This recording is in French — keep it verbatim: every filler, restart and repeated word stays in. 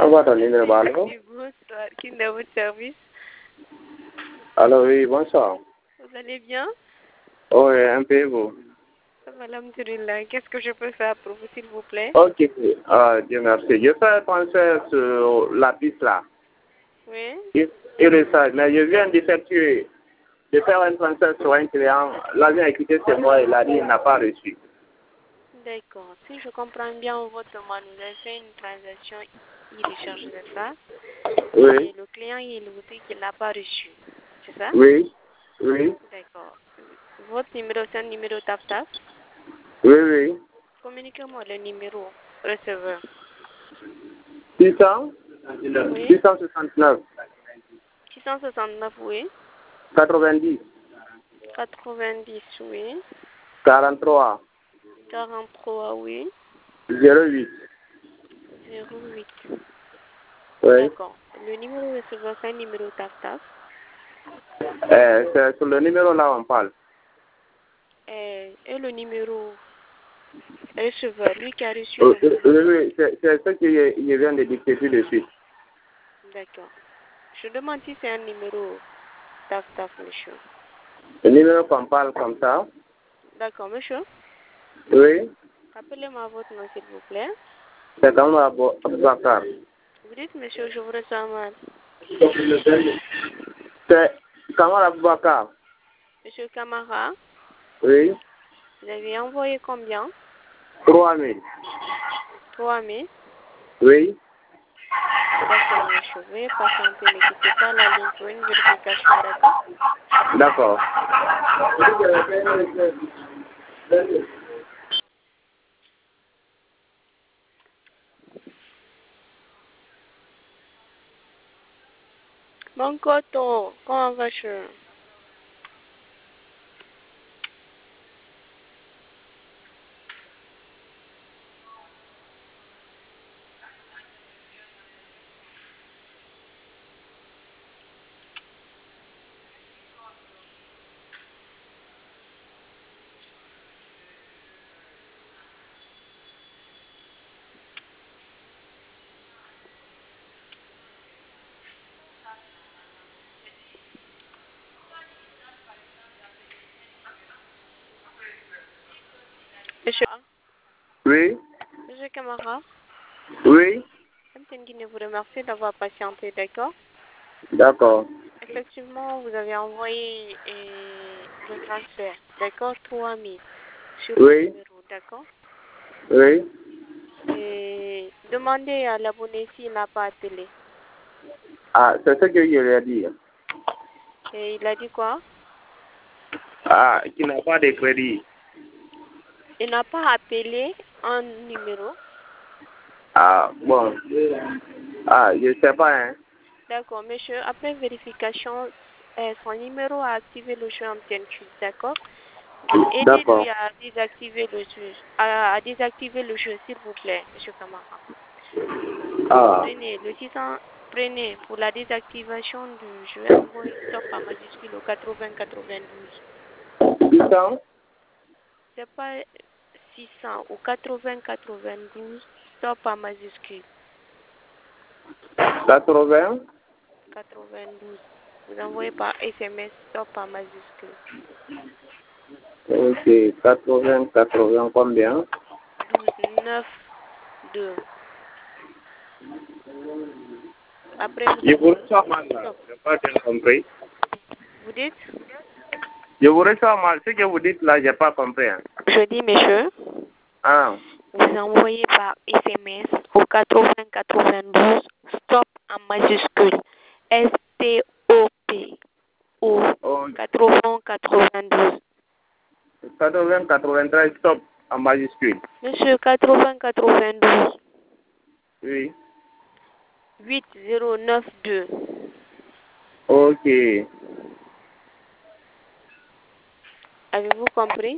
Envoie ton numéro, allô? Oui, bonsoir. Qui est dans votre service? Allô, oui, bonsoir. Vous allez bien? Oui, un peu, vous. Ça va, alhamdoulilah. Qu'est-ce que je peux faire pour vous, s'il vous plaît? Ok, ah, Dieu merci. Je fais penser sur la piste là. Oui. Il, il est sage, mais je viens d'effectuer, de faire un transfert sur un client. L'avion a quitté chez moi et la ligne n'a pas reçu. D'accord. Si je comprends bien votre demande, vous avez fait une transaction e-recharge, n'est-ce pas? Oui. Et le client, il vous dit qu'il n'a pas reçu. C'est ça? Oui. Oui. D'accord. Votre numéro, c'est un numéro tap-tap? Oui, oui. Communiquez-moi le numéro receveur. six cents? Oui. six cent soixante-neuf. six cent soixante-neuf, oui. quatre-vingt-dix. quatre-vingt-dix, oui. quarante-trois. quarante-trois, oui. zéro huit. zéro huit. Oui. D'accord. Le numéro receveur, c'est un numéro tap-tap. Euh, c'est sur le numéro là on parle. Et, et le numéro receveur, lui qui a reçu Oui, oui, l'information. oui, c'est c'est ce que je, je viens de dicter tout de suite. D'accord. Je demande si c'est un numéro tap-tap, monsieur. Le numéro qu'on parle comme ça. D'accord, monsieur. Oui. Rappelez-moi votre nom, s'il vous plaît. C'est comme Aboubacar. Vous dites, monsieur, je vous ressens mal. C'est Kamal Aboubacar. Monsieur Camara, Oui. vous avez envoyé combien? trois mille. trois mille. Oui. D'accord, monsieur. Veuillez patienter, ne quittez pas la ligne pour une vérification, d'accord? D'accord. Mon coton, comment vas-tu? Monsieur, Oui. monsieur Camara, Oui. M T N vous remercie d'avoir patienté, d'accord? D'accord. Effectivement, vous avez envoyé euh, le transfert, d'accord? trois mille sur le Oui. numéro, d'accord? Oui. Et demandez à l'abonné s'il n'a pas appelé. Ah, c'est ce que je lui ai dit. Et il a dit quoi? Ah, qu'il n'a pas de crédit. Il n'a pas appelé un numéro. Ah, bon. Ah, je sais pas, hein. D'accord, monsieur. Après vérification, euh, son numéro a activé le jeu M T N Q, d'accord? D'accord. Aidez-lui à désactiver le jeu, à, à désactiver le jeu, s'il vous plaît, monsieur Camara. Ah. Prenez le six cents, prenez pour la désactivation du jeu, envoyez stop à majuscule au quatre-vingts quatre-vingt-douze. six cents? C'est pas six cents ou quatre-vingts quatre-vingt-douze, stop à majuscule. quatre-vingts? quatre-vingt-douze. Vous envoyez par S M S stop à majuscule. Ok, quatre-vingts, quatre-vingts, combien? douze neuf deux. Après, vous Je vous envoyez reçois mal là. stop. Je n'ai pas bien compris. Vous dites? Je vous reçois mal. Ce que vous dites là, je n'ai pas compris. Hein. Je dis, monsieur, Ah. vous envoyez par S M S au quatre-vingts quatre-vingt-douze stop en majuscule. S T O P au Oh, quatre-vingts quatre-vingt-douze. quatre-vingts, quatre-vingt-treize, stop en majuscule. Monsieur, quatre-vingts quatre-vingt-douze. Oui. huit zéro neuf deux. Ok. Avez-vous compris?